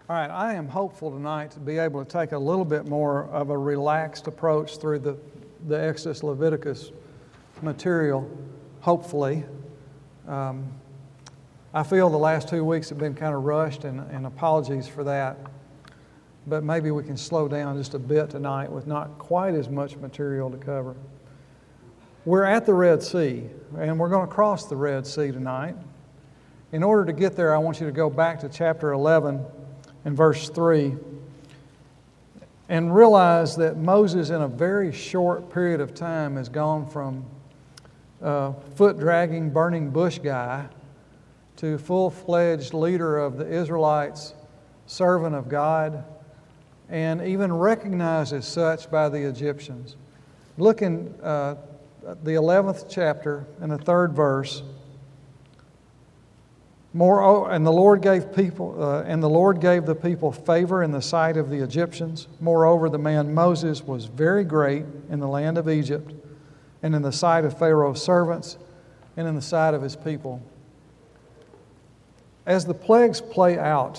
All right, I am hopeful tonight to be able to take a little bit more of a relaxed approach through the Exodus Leviticus material, hopefully. I feel the last 2 weeks have been kind of rushed, and apologies for that. But maybe we can slow down just a bit tonight with not quite as much material to cover. We're at the Red Sea, and we're going to cross the Red Sea tonight. In order to get there, I want you to go back to chapter 11 and verse 3 and realize that Moses, in a very short period of time, has gone from foot-dragging, burning bush guy to full-fledged leader of the Israelites, servant of God, and even recognized as such by the Egyptians. Look in the 11th chapter and the 3rd verse. And the Lord gave the people favor in the sight of the Egyptians. Moreover, the man Moses was very great in the land of Egypt, and in the sight of Pharaoh's servants, and in the sight of his people. As the plagues play out,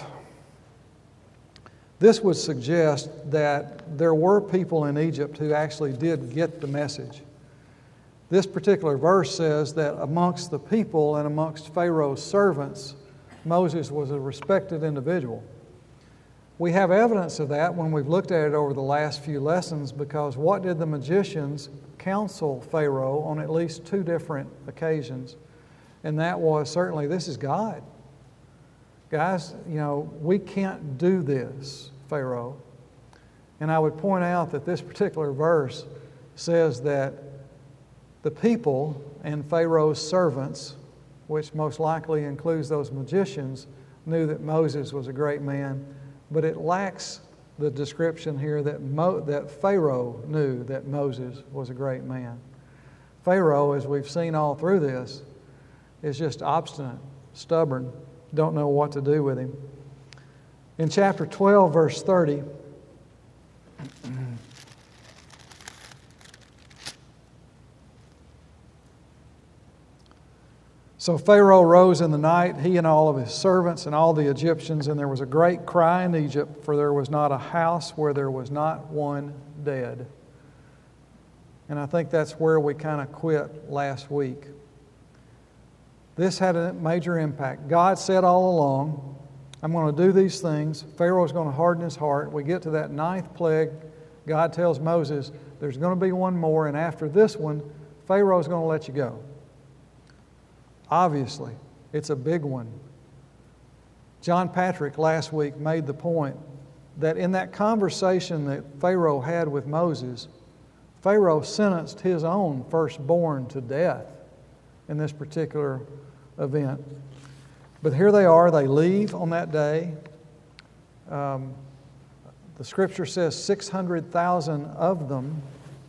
this would suggest that there were people in Egypt who actually did get the message. This particular verse says that amongst the people and amongst Pharaoh's servants, Moses was a respected individual. We have evidence of that when we've looked at it over the last few lessons, because what did the magicians counsel Pharaoh on at least 2 different occasions? And that was, certainly, this is God. Guys, we can't do this, Pharaoh. And I would point out that this particular verse says that the people and Pharaoh's servants, which most likely includes those magicians, knew that Moses was a great man, but it lacks the description here that Pharaoh knew that Moses was a great man. Pharaoh, as we've seen all through this, is just obstinate, stubborn, don't know what to do with him. In chapter 12, verse 30, so Pharaoh rose in the night, he and all of his servants and all the Egyptians, and there was a great cry in Egypt, for there was not a house where there was not one dead. And I think that's where we kind of quit last week. This had a major impact. God said all along, I'm going to do these things. Pharaoh's going to harden his heart. We get to that 9th plague. God tells Moses, there's going to be one more, and after this one, Pharaoh's going to let you go. Obviously, it's a big one. John Patrick last week made the point that in that conversation that Pharaoh had with Moses, Pharaoh sentenced his own firstborn to death in this particular event. But here they are, they leave on that day. The scripture says 600,000 of them,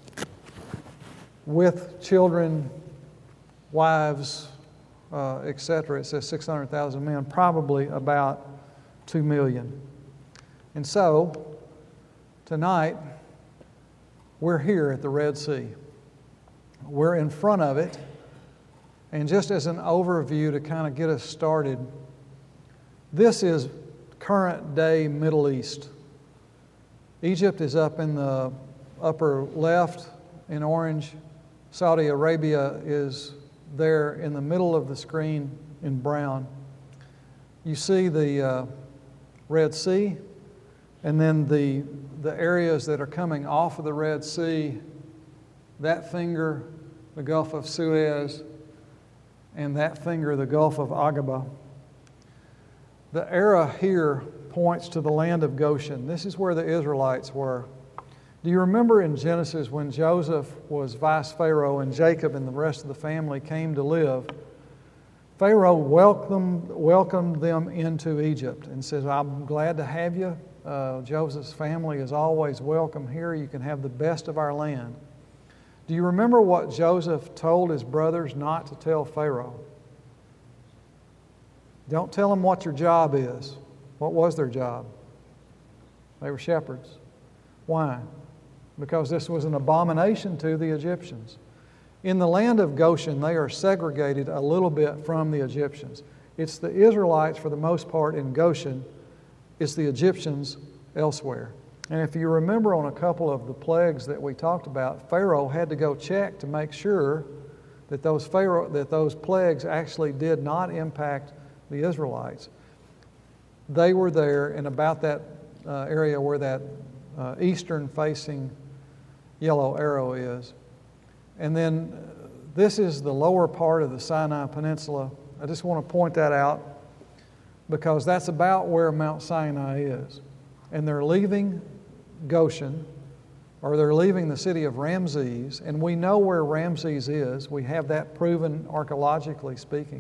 with children, wives, etc. It says 600,000 men, probably about 2 million. And so, tonight, we're here at the Red Sea. We're in front of it. And just as an overview to kind of get us started, this is current day Middle East. Egypt is up in the upper left in orange. Saudi Arabia is there in the middle of the screen in brown. You see the Red Sea, and then the areas that are coming off of the Red Sea, that finger, the Gulf of Suez, and that finger, the Gulf of Aqaba. The arrow here points to the land of Goshen. This is where the Israelites were. Do you remember in Genesis when Joseph was vice Pharaoh and Jacob and the rest of the family came to live? Pharaoh welcomed them into Egypt and says, I'm glad to have you. Joseph's family is always welcome here. You can have the best of our land. Do you remember what Joseph told his brothers not to tell Pharaoh? Don't tell him what your job is. What was their job? They were shepherds. Why? Because this was an abomination to the Egyptians. In the land of Goshen, they are segregated a little bit from the Egyptians. It's the Israelites, for the most part, in Goshen, it's the Egyptians elsewhere. And if you remember on a couple of the plagues that we talked about, Pharaoh had to go check to make sure that those plagues actually did not impact the Israelites. They were there in about that area where that eastern-facing yellow arrow is. And then this is the lower part of the Sinai Peninsula. I just want to point that out because that's about where Mount Sinai is. And they're leaving Goshen, or they're leaving the city of Ramses, and we know where Ramses is. We have that proven archaeologically speaking.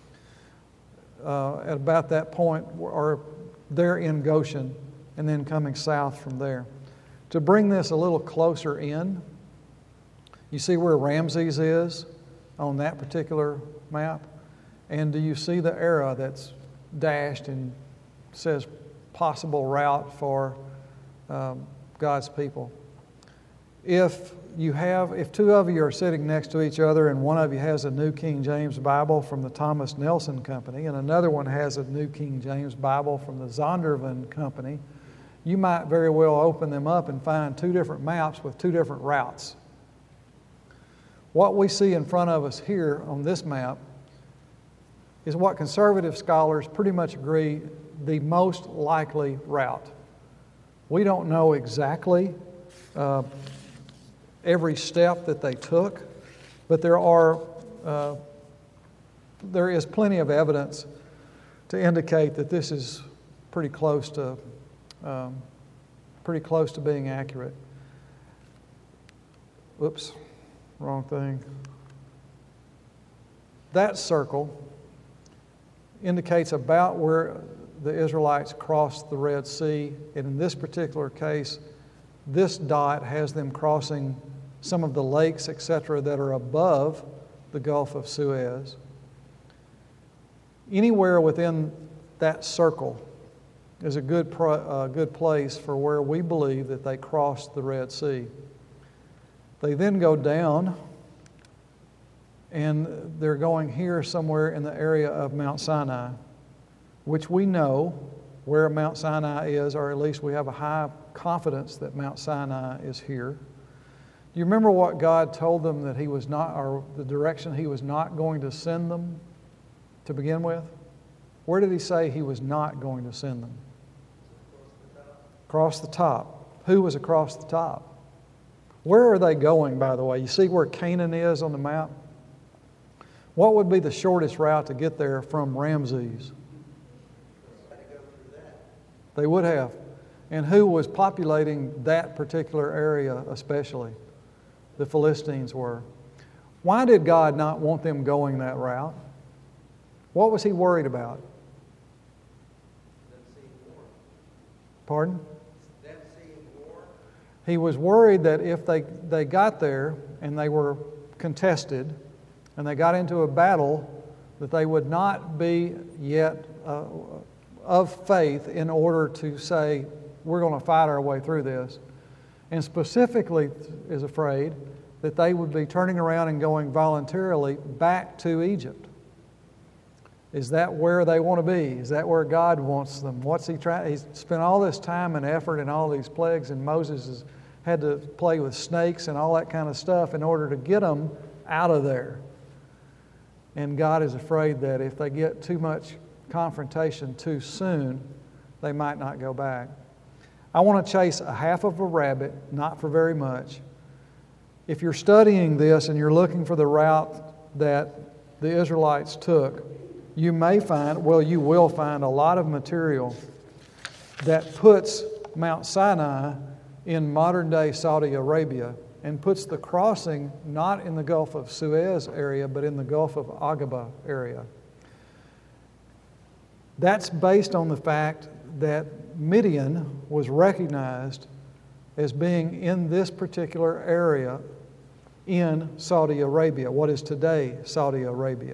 At about that point, or they're in Goshen, and then coming south from there. To bring this a little closer in, you see where Ramses is on that particular map? And do you see the arrow that's dashed and says possible route for God's people? If two of you are sitting next to each other and one of you has a New King James Bible from the Thomas Nelson Company and another one has a New King James Bible from the Zondervan Company, you might very well open them up and find two different maps with two different routes. What we see in front of us here on this map is what conservative scholars pretty much agree the most likely route. We don't know exactly every step that they took, but there is plenty of evidence to indicate that this is pretty close to being accurate. Whoops, wrong thing. That circle indicates about where the Israelites crossed the Red Sea, and in this particular case, this dot has them crossing some of the lakes, etc., that are above the Gulf of Suez. Anywhere within that circle is a good place for where we believe that they crossed the Red Sea. They then go down, and they're going here somewhere in the area of Mount Sinai, which we know where Mount Sinai is, or at least we have a high confidence that Mount Sinai is here. Do you remember what God told them that He was not, or the direction He was not going to send them to begin with? Where did He say He was not going to send them? Across the top. Who was across the top? Where are they going, by the way? You see where Canaan is on the map? What would be the shortest route to get there from Ramses? They would have. And who was populating that particular area especially? The Philistines were. Why did God not want them going that route? What was He worried about? Pardon? He was worried that if they got there and they were contested and they got into a battle, that they would not be yet of faith in order to say, we're going to fight our way through this. And specifically is afraid that they would be turning around and going voluntarily back to Egypt. Is that where they want to be? Is that where God wants them? What's He trying? He's spent all this time and effort and all these plagues, and Moses has had to play with snakes and all that kind of stuff in order to get them out of there. And God is afraid that if they get too much confrontation too soon, they might not go back. I want to chase a half of a rabbit, not for very much. If you're studying this and you're looking for the route that the Israelites took, you will find a lot of material that puts Mount Sinai in modern-day Saudi Arabia and puts the crossing not in the Gulf of Suez area, but in the Gulf of Aqaba area. That's based on the fact that Midian was recognized as being in this particular area in Saudi Arabia, what is today Saudi Arabia.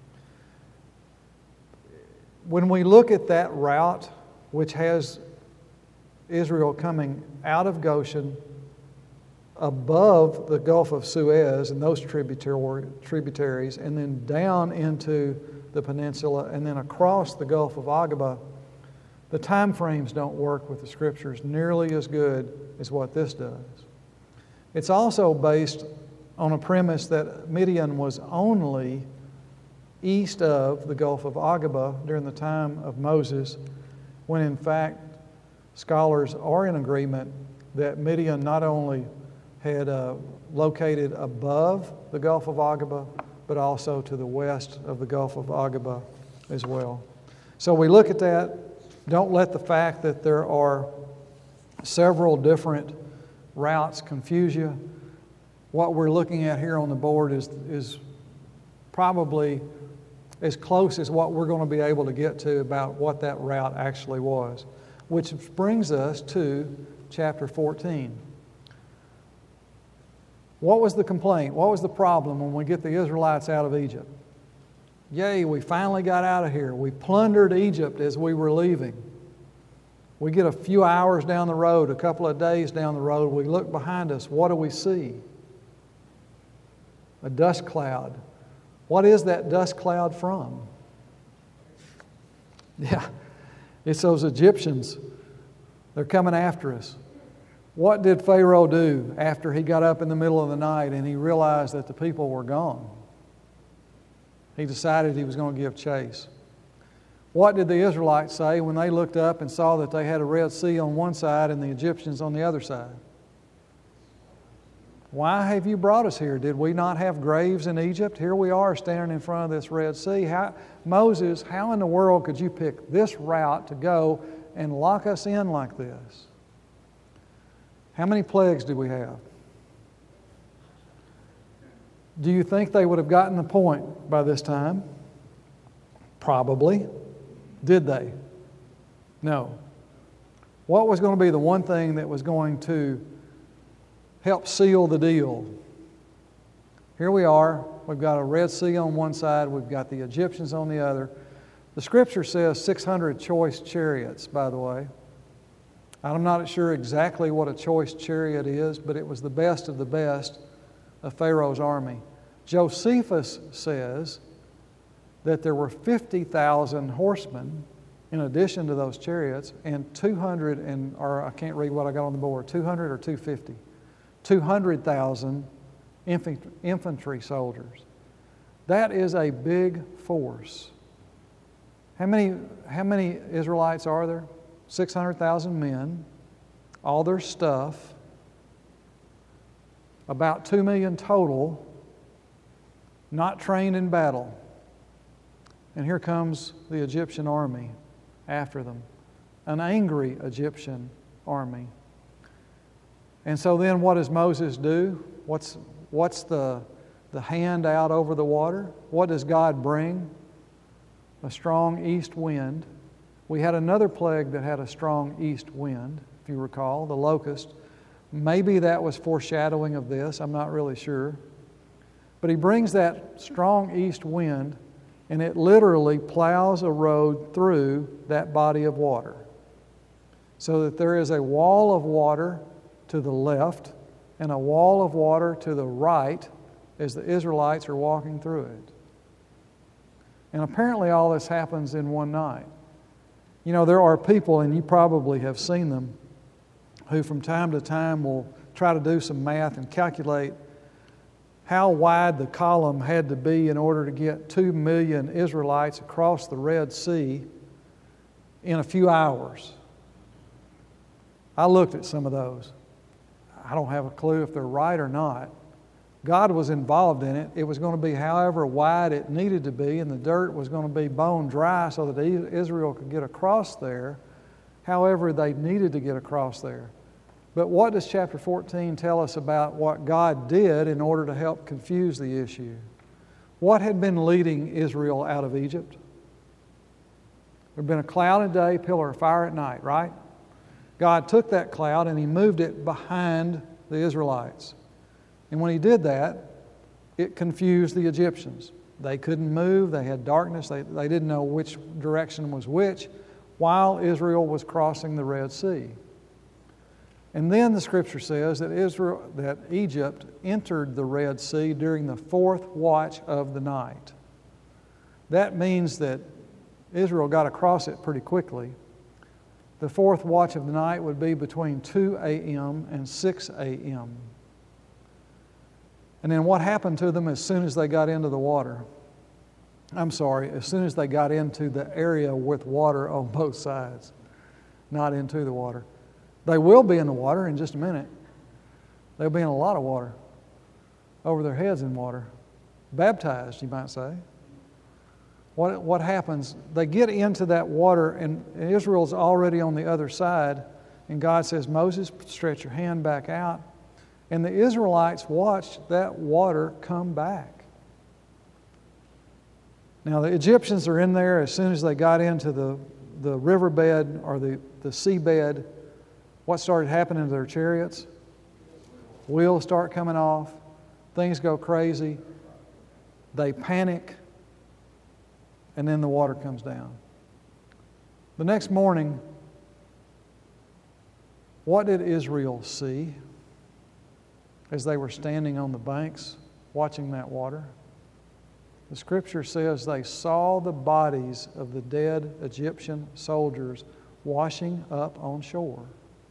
When we look at that route, which has Israel coming out of Goshen, above the Gulf of Suez and those tributaries, and then down into the peninsula, and then across the Gulf of Aqaba, The time frames don't work with the Scriptures nearly as good as what this does. It's also based on a premise that Midian was only east of the Gulf of Aqaba during the time of Moses, when in fact scholars are in agreement that Midian not only had located above the Gulf of Aqaba, but also to the west of the Gulf of Aqaba as well. So we look at that. Don't let the fact that there are several different routes confuse you. What we're looking at here on the board is probably as close as what we're going to be able to get to about what that route actually was, which brings us to chapter 14. What was the complaint? What was the problem when we get the Israelites out of Egypt? Yay, we finally got out of here. We plundered Egypt as we were leaving. We get a few hours down the road, a couple of days down the road, we look behind us. What do we see? A dust cloud. What is that dust cloud from? Yeah, it's those Egyptians. They're coming after us. What did Pharaoh do after he got up in the middle of the night and he realized that the people were gone? He decided he was going to give chase. What did the Israelites say when they looked up and saw that they had a Red Sea on one side and the Egyptians on the other side? Why have you brought us here? Did we not have graves in Egypt? Here we are standing in front of this Red Sea. Moses, how in the world could you pick this route to go and lock us in like this? How many plagues do we have? Do you think they would have gotten the point by this time? Probably. Did they? No. What was going to be the one thing that was going to help seal the deal? Here we are. We've got a Red Sea on one side. We've got the Egyptians on the other. The Scripture says 600 choice chariots, by the way. I'm not sure exactly what a choice chariot is, but it was the best of the best of Pharaoh's army. Josephus says that there were 50,000 horsemen in addition to those chariots, and 200, or I can't read what I got on the board, 200 or 250, 200,000 infantry soldiers. That is a big force. How many Israelites are there? 600,000 men, all their stuff, about 2 million total, not trained in battle. And here comes the Egyptian army after them, an angry Egyptian army. And so then what does Moses do? What's the hand out over the water? What does God bring? A strong east wind. We had another plague that had a strong east wind, if you recall, the locust. Maybe that was foreshadowing of this, I'm not really sure. But he brings that strong east wind, and it literally plows a road through that body of water, so that there is a wall of water to the left and a wall of water to the right as the Israelites are walking through it. And apparently all this happens in one night. You know, there are people, and you probably have seen them, who from time to time will try to do some math and calculate how wide the column had to be in order to get 2 million Israelites across the Red Sea in a few hours. I looked at some of those. I don't have a clue if they're right or not. God was involved in it. It was going to be however wide it needed to be, and the dirt was going to be bone dry so that Israel could get across there however they needed to get across there. But what does chapter 14 tell us about what God did in order to help confuse the issue? What had been leading Israel out of Egypt? There had been a cloud at day, pillar of fire at night, right? God took that cloud and He moved it behind the Israelites. And when He did that, it confused the Egyptians. They couldn't move, they had darkness, they didn't know which direction was which, while Israel was crossing the Red Sea. And then the Scripture says that Egypt entered the Red Sea during the fourth watch of the night. That means that Israel got across it pretty quickly. The fourth watch of the night would be between 2 a.m. and 6 a.m. And then what happened to them as soon as they got into the water? As soon as they got into the area with water on both sides, not into the water. They will be in the water in just a minute. They'll be in a lot of water, over their heads in water. Baptized, you might say. What happens? They get into that water, and Israel's already on the other side, and God says, Moses, stretch your hand back out. And the Israelites watched that water come back. Now, the Egyptians are in there as soon as they got into the riverbed or the seabed. What started happening to their chariots? Wheels start coming off. Things go crazy. They panic. And then the water comes down. The next morning, what did Israel see as they were standing on the banks watching that water? The Scripture says they saw the bodies of the dead Egyptian soldiers washing up on shore.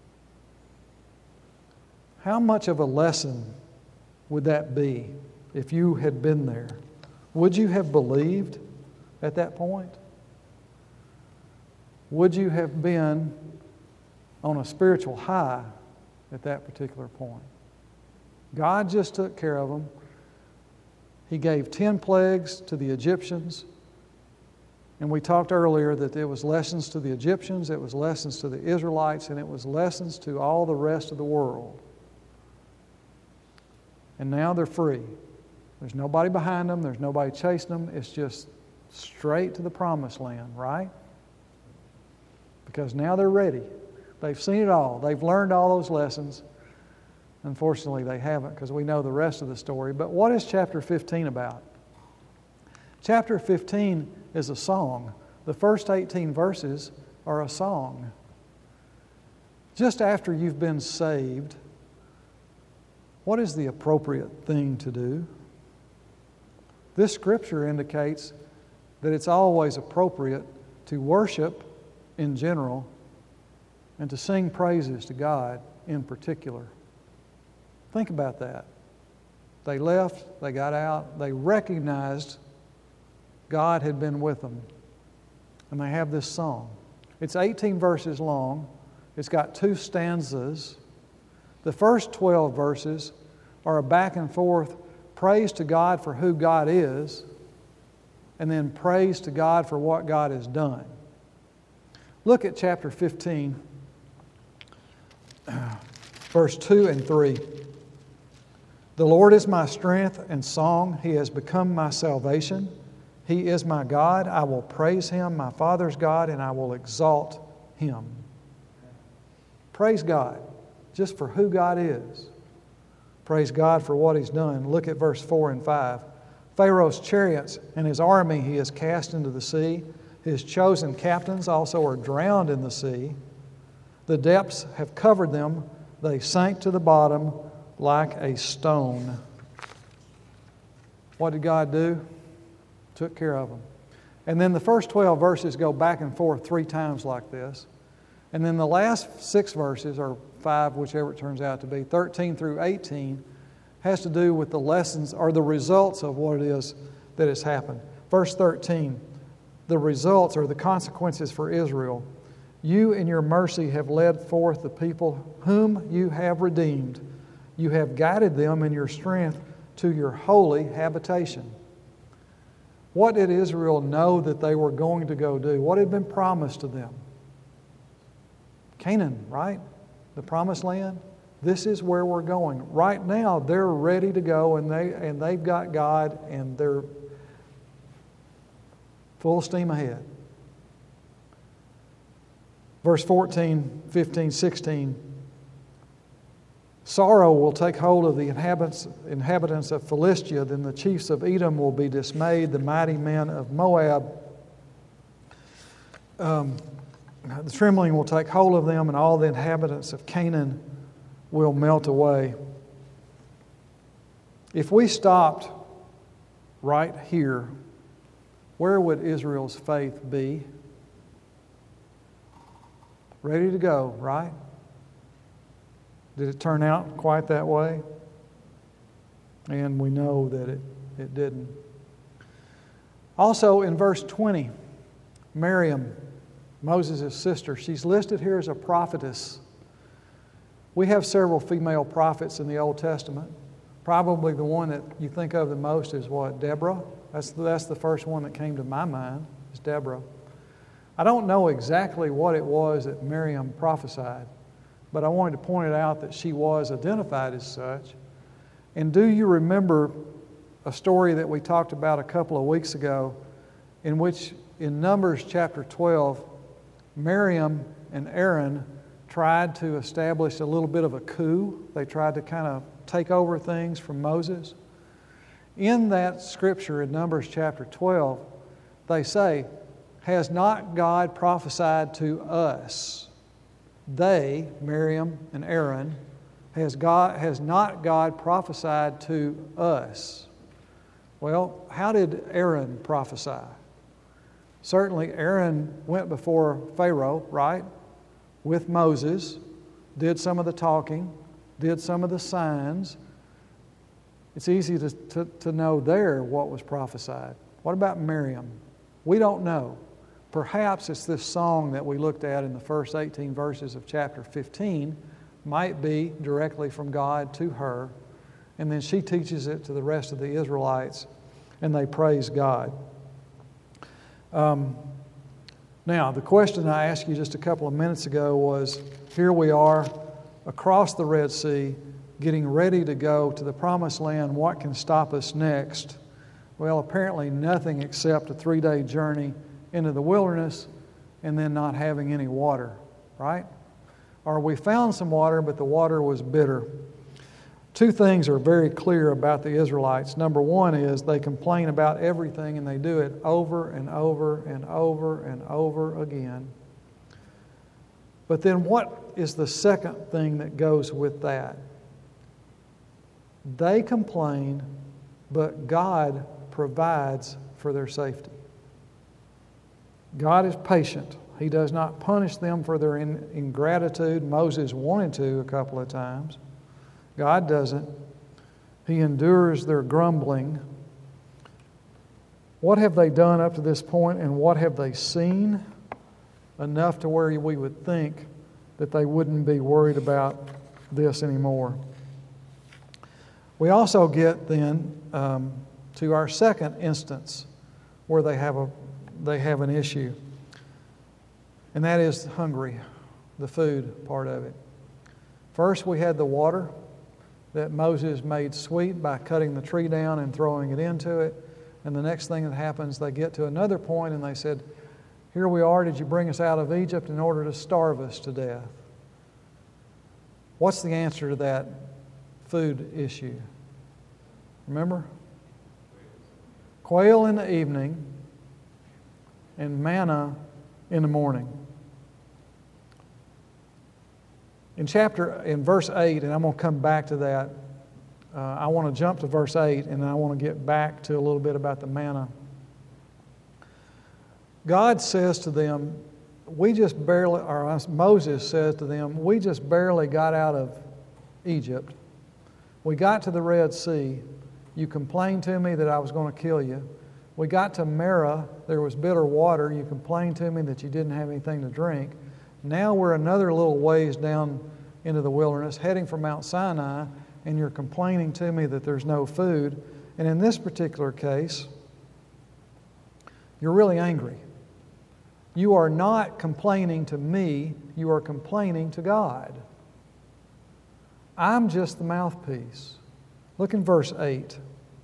How much of a lesson would that be if you had been there? Would you have believed at that point? Would you have been on a spiritual high at that particular point? God just took care of them. He gave 10 plagues to the Egyptians. And we talked earlier that it was lessons to the Egyptians, it was lessons to the Israelites, and it was lessons to all the rest of the world. And now they're free. There's nobody behind them. There's nobody chasing them. It's just straight to the promised land, right? Because now they're ready. They've seen it all. They've learned all those lessons. Unfortunately, they haven't, because we know the rest of the story. But what is chapter 15 about? Chapter 15 is a song. The first 18 verses are a song. Just after you've been saved, what is the appropriate thing to do? This scripture indicates that it's always appropriate to worship in general and to sing praises to God in particular. Think about that. They left, they got out, they recognized God had been with them. And they have this song. It's 18 verses long. It's got 2 stanzas. The first 12 verses are a back and forth praise to God for who God is, and then praise to God for what God has done. Look at chapter 15, verse 2 and 3. The Lord is my strength and song. He has become my salvation. He is my God. I will praise Him, my Father's God, and I will exalt Him. Praise God just for who God is. Praise God for what He's done. Look at verse 4 and 5. Pharaoh's chariots and his army He has cast into the sea. His chosen captains also are drowned in the sea. The depths have covered them. They sank to the bottom like a stone. What did God do? Took care of them. And then the first 12 verses go back and forth 3 times like this. And then the last 6 verses, or 5, whichever it turns out to be, 13 through 18, has to do with the lessons or the results of what it is that has happened. Verse 13, the results or the consequences for Israel. You in your mercy have led forth the people whom you have redeemed. You have guided them in your strength to your holy habitation. What did Israel know that they were going to go do? What had been promised to them? Canaan, right? The promised land. This is where we're going. Right now, they're ready to go, and they've got God, and they're full steam ahead. Verse 14, 15, 16. Sorrow will take hold of the inhabitants of Philistia, then the chiefs of Edom will be dismayed, the mighty men of Moab. The trembling will take hold of them, and all the inhabitants of Canaan will melt away. If we stopped right here, where would Israel's faith be? ready to go, right? Did it turn out quite that way? And we know that it didn't. Also in verse 20, Miriam, Moses' sister, she's listed here as a prophetess. We have several female prophets in the Old Testament. Probably the one that you think of the most is what? Deborah? That's the first one that came to my mind, is Deborah. I don't know exactly what it was that Miriam prophesied, but I wanted to point it out that she was identified as such. And do you remember a story that we talked about a couple of weeks ago, in which in Numbers chapter 12, Miriam and Aaron tried to establish a little bit of a coup. They tried to kind of take over things from Moses. In that scripture in Numbers chapter 12, they say, "Has not God prophesied to us?" They, Miriam and Aaron, has not God prophesied to us? Well, how did Aaron prophesy? Certainly Aaron went before Pharaoh, right? With Moses, did some of the talking, did some of the signs. It's easy to know there what was prophesied. What about Miriam? We don't know. Perhaps it's this song that we looked at in the first 18 verses of chapter 15, might be directly from God to her, and then she teaches it to the rest of the Israelites, and they praise God. Now, the question I asked you just a couple of minutes ago was, here we are across the Red Sea, getting ready to go to the Promised Land. What can stop us next? Well, apparently nothing except a 3-day journey into the wilderness and then not having any water, right? Or we found some water, but the water was bitter. Two things are very clear about the Israelites. Number one is they complain about everything, and they do it over and over and over and over again. But then what is the second thing that goes with that? They complain, but God provides for their safety. God is patient. He does not punish them for their ingratitude. Moses wanted to a couple of times. God doesn't. He endures their grumbling. What have they done up to this point, and what have they seen? Enough to where we would think that they wouldn't be worried about this anymore. We also get then to our second instance where they have an issue. And that is hungry, the food part of it. First, we had the water that Moses made sweet by cutting the tree down and throwing it into it. And the next thing that happens, they get to another point and they said, "Here we are, did you bring us out of Egypt in order to starve us to death?" What's the answer to that food issue? Remember? Quail in the evening and manna in the morning. In verse 8, and I'm going to come back to that, I want to jump to verse 8, and then I want to get back to a little bit about the manna. God says to them, Moses says to them, we just barely got out of Egypt. We got to the Red Sea. You complained to me that I was going to kill you. We got to Marah. There was bitter water. You complained to me that you didn't have anything to drink. Now we're another little ways down into the wilderness, heading for Mount Sinai, and you're complaining to me that there's no food. And in this particular case, you're really angry. You are not complaining to me, you are complaining to God. I'm just the mouthpiece. Look in verse 8.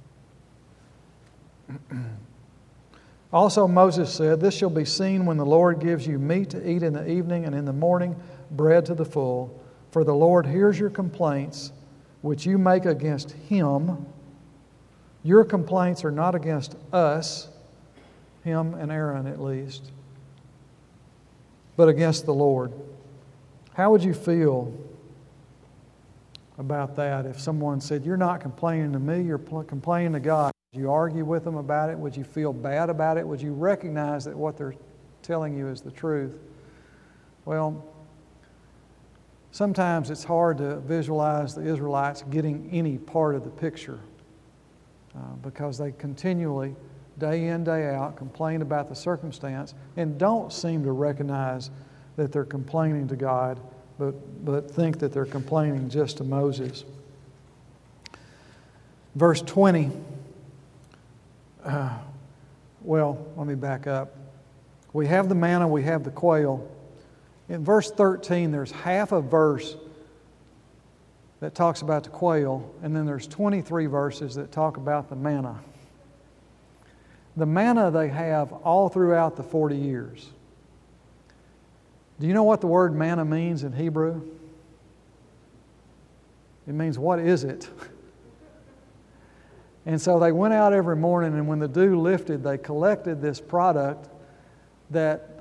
Also Moses said, "This shall be seen when the Lord gives you meat to eat in the evening, and in the morning bread to the full. For the Lord hears your complaints, which you make against Him. Your complaints are not against us," him and Aaron at least, "but against the Lord." How would you feel about that if someone said, "You're not complaining to me, you're complaining to God"? Would you argue with them about it? Would you feel bad about it? Would you recognize that what they're telling you is the truth? Well, sometimes it's hard to visualize the Israelites getting any part of the picture because they continually, day in, day out, complain about the circumstance and don't seem to recognize that they're complaining to God, but think that they're complaining just to Moses. Verse 20, let me back up. We have the manna, we have the quail. In verse 13, there's half a verse that talks about the quail, and then there's 23 verses that talk about the manna. The manna they have all throughout the 40 years. Do you know what the word manna means in Hebrew? It means, what is it? And so they went out every morning, and when the dew lifted, they collected this product that,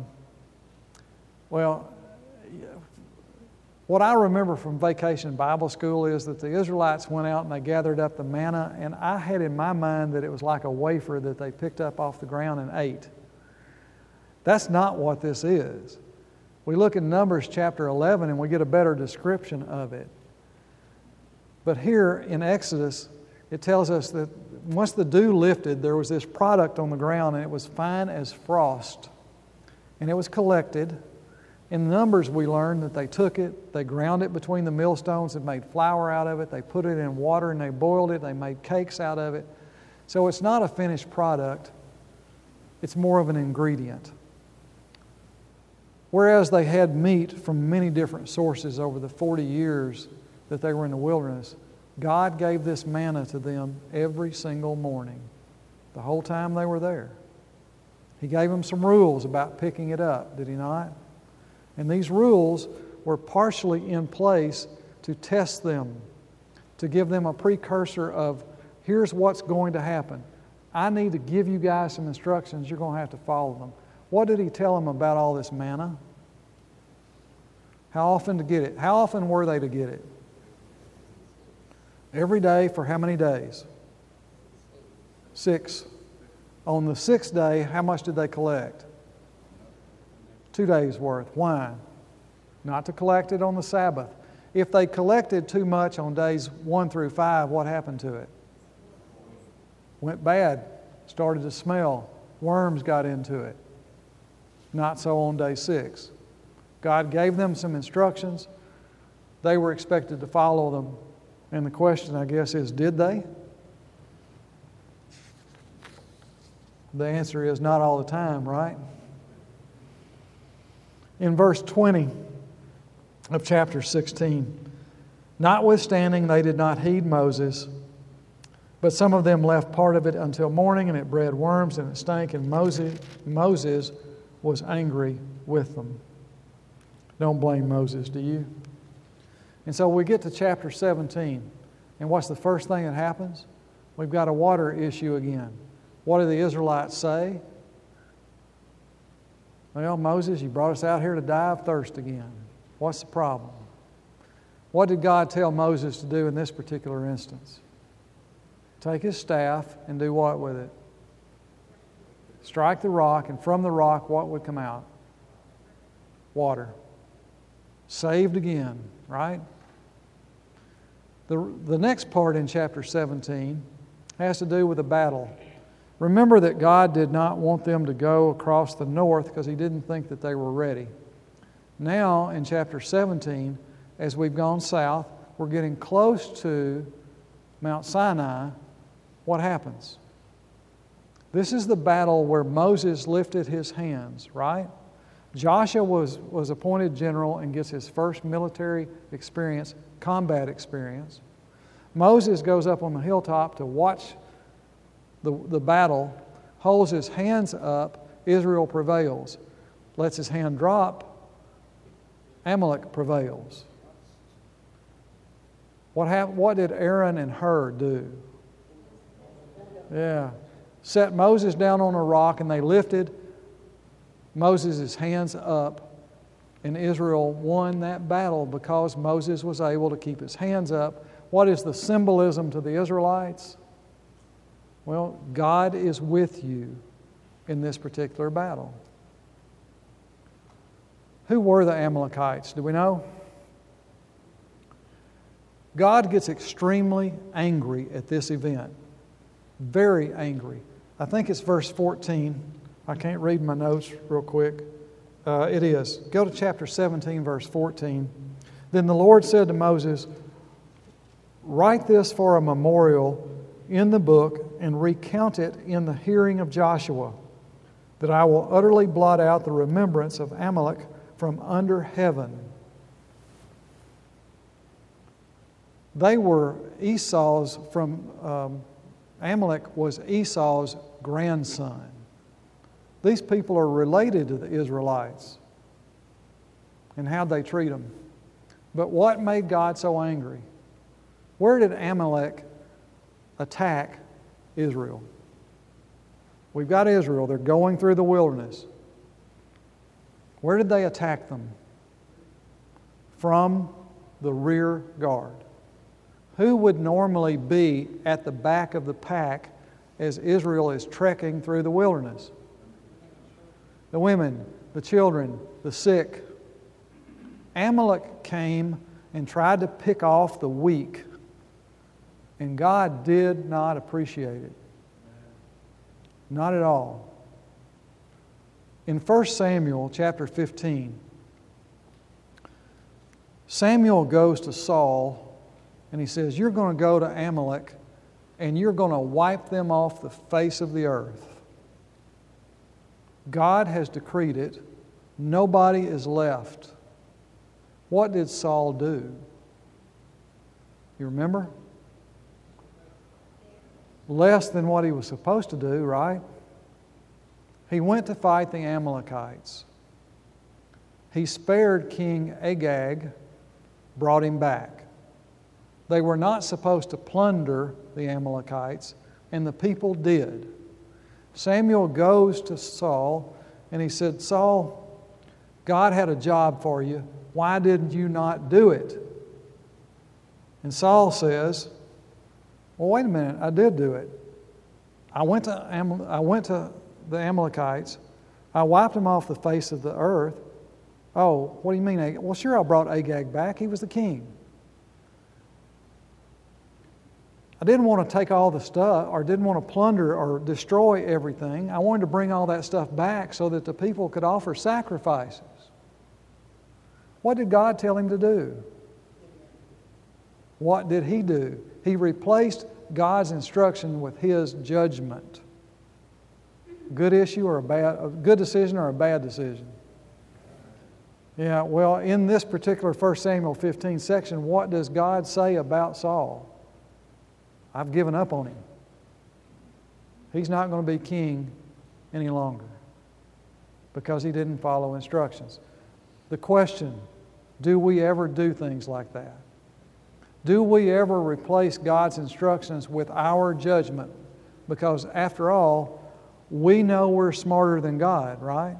what I remember from Vacation Bible School is that the Israelites went out and they gathered up the manna, and I had in my mind that it was like a wafer that they picked up off the ground and ate. That's not what this is. We look in Numbers chapter 11 and we get a better description of it. But here in Exodus, it tells us that once the dew lifted, there was this product on the ground, and it was fine as frost. And it was collected. In Numbers, we learned that they took it, they ground it between the millstones and made flour out of it. They put it in water and they boiled it. They made cakes out of it. So it's not a finished product. It's more of an ingredient. Whereas they had meat from many different sources over the 40 years that they were in the wilderness, God gave this manna to them every single morning, the whole time they were there. He gave them some rules about picking it up, did He not? And these rules were partially in place to test them, to give them a precursor of, here's what's going to happen. I need to give you guys some instructions. You're going to have to follow them. What did He tell them about all this manna? How often to get it? How often were they to get it? Every day for how many days? 6. On the 6th day, how much did they collect? 2 days worth. Why? Not to collect it on the Sabbath. If they collected too much on days 1 through 5, what happened to it? Went bad. Started to smell. Worms got into it. Not so on day 6. God gave them some instructions. They were expected to follow them. And the question, I guess, is, did they? The answer is not all the time, right? In verse 20 of chapter 16, notwithstanding they did not heed Moses, but some of them left part of it until morning, and it bred worms, and it stank, and Moses was angry with them. Don't blame Moses, do you? And so we get to chapter 17, and what's the first thing that happens? We've got a water issue again. What do the Israelites say? Well, Moses, you brought us out here to die of thirst again. What's the problem? What did God tell Moses to do in this particular instance? Take his staff and do what with it? Strike the rock, and from the rock, what would come out? Water. Saved again, right? The next part in chapter 17 has to do with a battle. Remember that God did not want them to go across the north because He didn't think that they were ready. Now, in chapter 17, as we've gone south, we're getting close to Mount Sinai. What happens? This is the battle where Moses lifted his hands, right? Joshua was appointed general and gets his first military experience, combat experience. Moses goes up on the hilltop to watch the battle, holds his hands up, Israel prevails. Lets his hand drop, Amalek prevails. What did Aaron and Hur do? Yeah. Set Moses down on a rock, and they lifted Moses' hands up, and Israel won that battle because Moses was able to keep his hands up. What is the symbolism to the Israelites? Well, God is with you in this particular battle. Who were the Amalekites? Do we know? God gets extremely angry at this event. Very angry. I think it's verse 14. I can't read my notes real quick. It is. Go to chapter 17, verse 14. Then the Lord said to Moses, "Write this for a memorial in the book and recount it in the hearing of Joshua, that I will utterly blot out the remembrance of Amalek from under heaven." They were Esau's Amalek was Esau's grandson. These people are related to the Israelites and how they treat them. But what made God so angry? Where did Amalek attack Israel? We've got Israel. They're going through the wilderness. Where did they attack them? From the rear guard. Who would normally be at the back of the pack as Israel is trekking through the wilderness? The women, the children, the sick. Amalek came and tried to pick off the weak, and God did not appreciate it. Not at all. In 1 Samuel chapter 15, Samuel goes to Saul and he says, "You're going to go to Amalek and you're going to wipe them off the face of the earth. God has decreed it. Nobody is left." What did Saul do? You remember? Less than what he was supposed to do, right? He went to fight the Amalekites. He spared King Agag, brought him back. They were not supposed to plunder the Amalekites, and the people did. Samuel goes to Saul, and he said, "Saul, God had a job for you. Why didn't you not do it?" And Saul says, "Well, wait a minute, I did do it. I went to the Amalekites. I wiped them off the face of the earth." "Oh, what do you mean, Agag?" "Well, sure, I brought Agag back. He was the king. I didn't want to take all the stuff, or didn't want to plunder or destroy everything. I wanted to bring all that stuff back so that the people could offer sacrifices." What did God tell him to do? What did he do? He replaced God's instruction with his judgment. Good issue or a good decision or a bad decision? Yeah, well, in this particular 1 Samuel 15 section, what does God say about Saul? I've given up on him. He's not going to be king any longer because he didn't follow instructions. The question, do we ever do things like that? Do we ever replace God's instructions with our judgment? Because after all, we know we're smarter than God, right?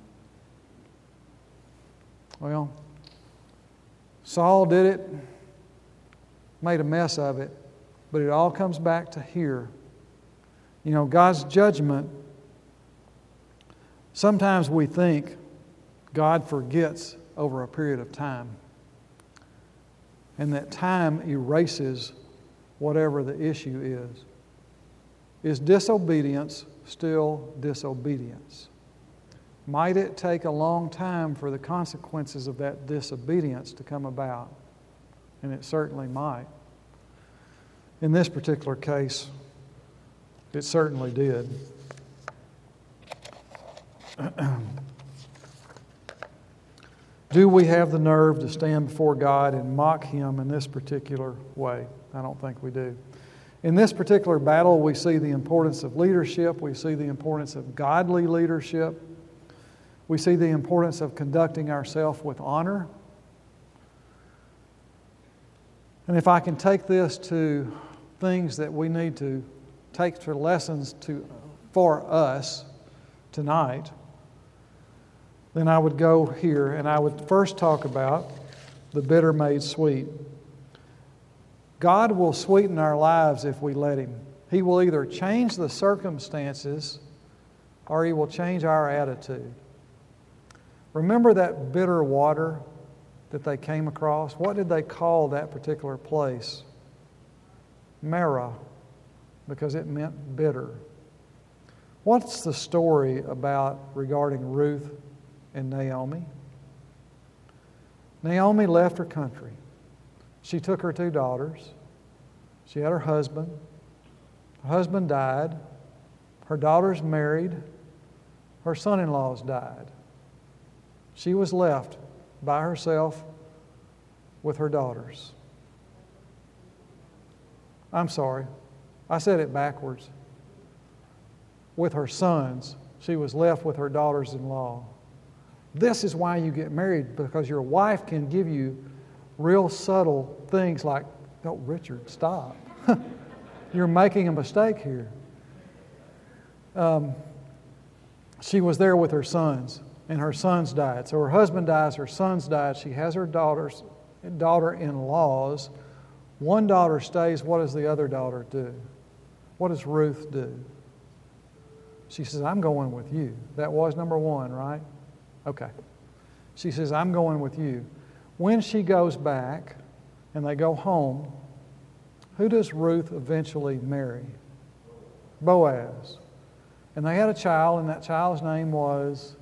Well, Saul did it, made a mess of it, but it all comes back to here. You know, God's judgment, sometimes we think God forgets over a period of time, and that time erases whatever the issue is. Is disobedience still disobedience? Might it take a long time for the consequences of that disobedience to come about? And it certainly might. In this particular case, it certainly did. Do we have the nerve to stand before God and mock Him in this particular way? I don't think we do. In this particular battle, we see the importance of leadership. We see the importance of godly leadership. We see the importance of conducting ourselves with honor. And if I can take this to things that we need to take to lessons for us tonight, then I would go here and I would first talk about the bitter made sweet. God will sweeten our lives if we let Him. He will either change the circumstances or He will change our attitude. Remember that bitter water that they came across? What did they call that particular place? Marah, because it meant bitter. What's the story about regarding Ruth and Naomi? Naomi left her country. She took her 2 daughters. She had her husband. Her husband died. Her daughters married. Her son-in-laws died. She was left by herself with her daughters. I'm sorry, I said it backwards. With her sons, she was left with her daughters-in-law. This is why you get married, because your wife can give you real subtle things like, "Oh, Richard, stop. You're making a mistake here." She was there with her sons, and her sons died. So her husband dies, her sons died. She has her daughter-in-laws. One daughter stays. What does the other daughter do? What does Ruth do? She says, "I'm going with you." That was number one, right? Okay. She says, "I'm going with you." When she goes back and they go home, who does Ruth eventually marry? Boaz. And they had a child, and that child's name was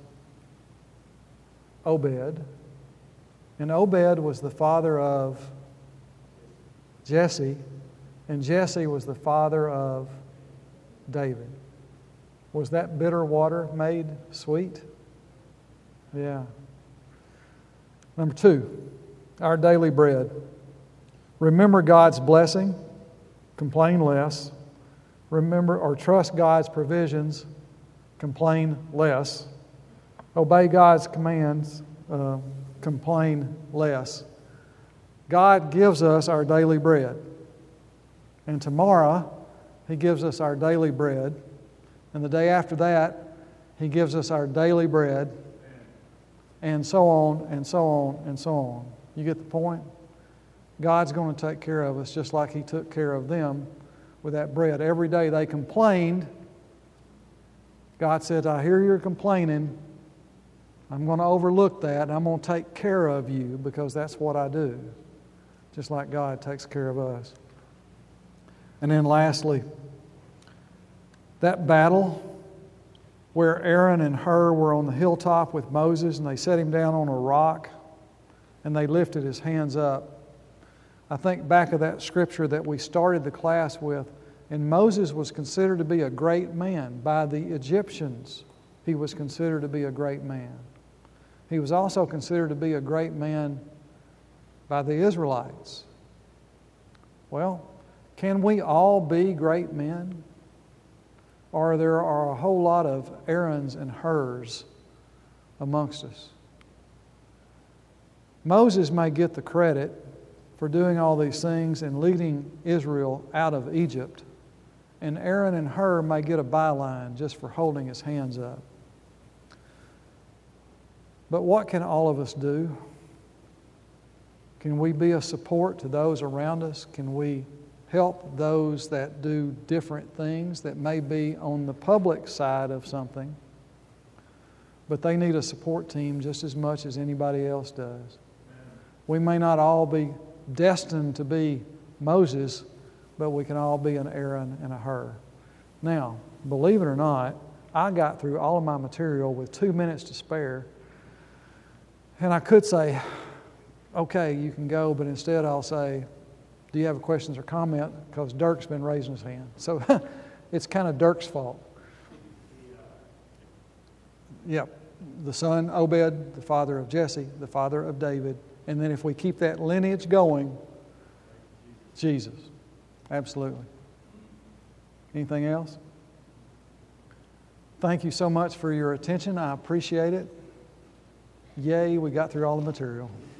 Obed. And Obed was the father of Jesse, and Jesse was the father of David. Was that bitter water made sweet? Yeah. Number 2, our daily bread. Remember God's blessing, complain less. Remember or trust God's provisions, complain less. Obey God's commands, complain less. God gives us our daily bread. And tomorrow, He gives us our daily bread. And the day after that, He gives us our daily bread. And so on, and so on, and so on. You get the point? God's going to take care of us just like He took care of them with that bread. Every day they complained. God said, "I hear you're complaining. I'm going to overlook that. I'm going to take care of you because that's what I do." Just like God takes care of us. And then lastly, that battle where Aaron and Hur were on the hilltop with Moses and they set him down on a rock and they lifted his hands up. I think back of that scripture that we started the class with, and Moses was considered to be a great man by the Egyptians. He was considered to be a great man. He was also considered to be a great man by the Israelites. Well, can we all be great men? Or there are a whole lot of Aarons and Hurs amongst us? Moses may get the credit for doing all these things and leading Israel out of Egypt, and Aaron and Hur may get a byline just for holding his hands up. But what can all of us do? Can we be a support to those around us? Can we help those that do different things that may be on the public side of something, but they need a support team just as much as anybody else does? We may not all be destined to be Moses, but we can all be an Aaron and a Hur. Now, believe it or not, I got through all of my material with 2 minutes to spare, and I could say, "Okay, you can go," but instead I'll say, "Do you have questions or comment?" Because Dirk's been raising his hand. So it's kind of Dirk's fault. Yep. The son, Obed, the father of Jesse, the father of David. And then if we keep that lineage going, Jesus. Absolutely. Anything else? Thank you so much for your attention. I appreciate it. Yay, we got through all the material.